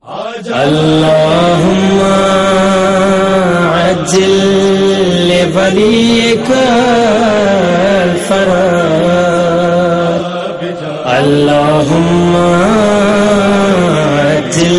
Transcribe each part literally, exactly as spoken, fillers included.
اللہم عجل لولیک الفرج اللہم عجل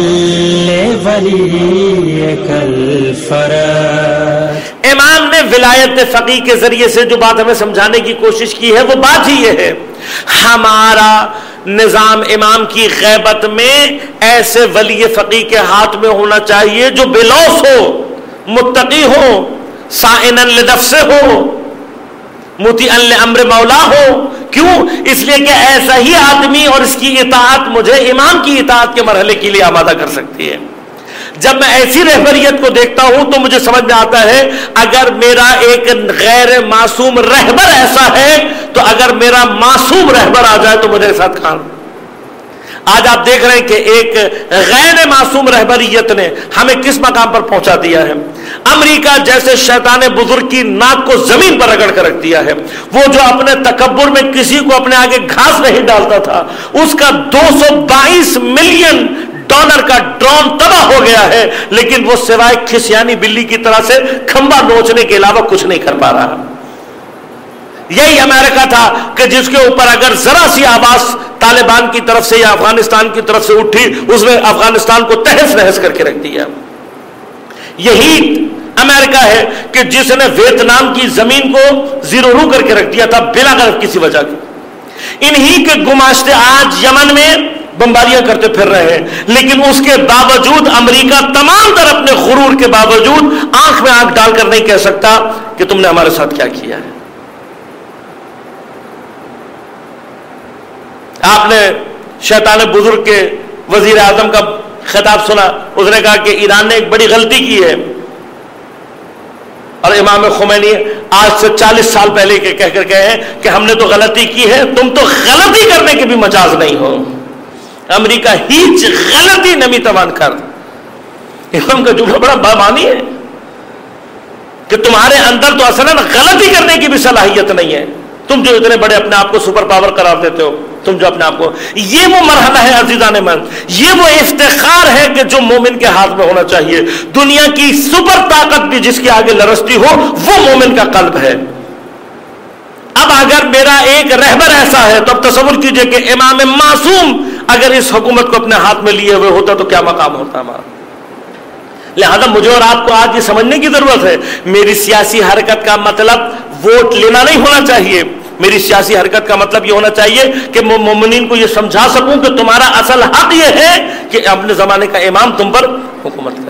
لولیک الفرج۔ امام نے ولایت فقیہ کے ذریعے سے جو بات ہمیں سمجھانے کی کوشش کی ہے وہ بات ہی یہ ہے، ہمارا نظام امام کی غیبت میں ایسے ولی فقیہ کے ہاتھ میں ہونا چاہیے جو بلوث ہو، متقی ہو، سائنا لنفسہ ہو، مطیعا لامر مولا ہو۔ کیوں؟ اس لیے کہ ایسا ہی آدمی اور اس کی اطاعت مجھے امام کی اطاعت کے مرحلے کے لیے آمادہ کر سکتی ہے۔ جب میں ایسی رہبریت کو دیکھتا ہوں تو مجھے سمجھ میں آتا ہے اگر میرا ایک غیر معصوم رہبر ایسا ہے تو اگر میرا معصوم رہبر آ جائے تو مجھے ساتھ کھانا۔ آج آپ دیکھ رہے ہیں کہ ایک غیر معصوم رہبریت نے ہمیں کس مقام پر پہنچا دیا ہے۔ امریکہ جیسے شیطان بزرگ کی ناک کو زمین پر رگڑ کر رکھ دیا ہے، وہ جو اپنے تکبر میں کسی کو اپنے آگے گھاس نہیں ڈالتا تھا، اس کا دو سو بائیس ملین ڈالر کا ڈرون تباہ ہو گیا ہے، لیکن وہ سوائے کھسیانی بلی کی طرح سے کھمبا نوچنے کے علاوہ کچھ نہیں کر پا رہا۔ یہی امریکہ تھا کہ جس کے اوپر اگر ذرا سی آواز طالبان کی طرف سے یا افغانستان کی طرف سے اٹھی، اس نے افغانستان کو تہس نہس کر کے رکھ دیا۔ یہی امریکہ ہے کہ جس نے ویتنام کی زمین کو زیرو رو کر کے رکھ دیا تھا بلا غرض کسی وجہ کی۔ انہی کے گماشتے آج یمن میں بمباریاں کرتے پھر رہے ہیں، لیکن اس کے باوجود امریکہ تمام تر اپنے غرور کے باوجود آنکھ میں آنکھ ڈال کر نہیں کہہ سکتا کہ تم نے ہمارے ساتھ کیا کیا ہے۔ آپ نے شیطان بزرگ کے وزیر اعظم کا خطاب سنا، اس نے کہا کہ ایران نے ایک بڑی غلطی کی ہے، اور امام خمینی آج سے چالیس سال پہلے کہہ کر کہے ہیں کہ ہم نے تو غلطی کی ہے، تم تو غلطی کرنے کے بھی مجاز نہیں ہو۔ امریکہ ہیچ غلطی نمی توان کر۔ امام کا جملہ بڑا بامانی ہے کہ تمہارے اندر تو اصلا غلطی کرنے کی بھی صلاحیت نہیں ہے، تم جو اتنے بڑے اپنے آپ کو سپر پاور قرار دیتے ہو، تم جو اپنے آپ کو، یہ وہ مرحلہ ہے عزیزان من، یہ وہ افتخار ہے کہ جو مومن کے ہاتھ میں ہونا چاہیے۔ دنیا کی سپر طاقت بھی جس کے آگے لرزتی ہو وہ مومن کا قلب ہے۔ اب اگر میرا ایک رہبر ایسا ہے تو اب تصور کیجئے کہ امام معصوم اگر اس حکومت کو اپنے ہاتھ میں لیے ہوئے ہوتا تو کیا مقام ہوتا ہمارا۔ لہذا مجھے اور آپ کو آج یہ سمجھنے کی ضرورت ہے، میری سیاسی حرکت کا مطلب ووٹ لینا نہیں ہونا چاہیے، میری سیاسی حرکت کا مطلب یہ ہونا چاہیے کہ میں مومنین کو یہ سمجھا سکوں کہ تمہارا اصل حق یہ ہے کہ اپنے زمانے کا امام تم پر حکومت